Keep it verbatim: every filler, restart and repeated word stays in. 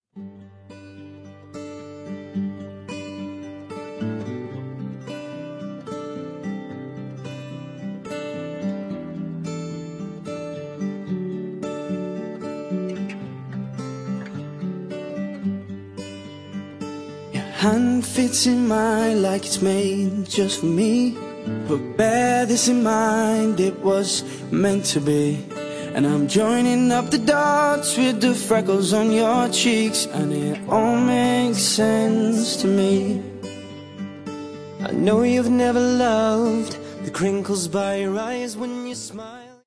Hand fits in mine like it's made just for me. But bear this in mind, it was meant to be. And I'm joining up the dots with the freckles on your cheeks, and it all makes sense to me. I know you've never loved the crinkles by your eyes when you smile.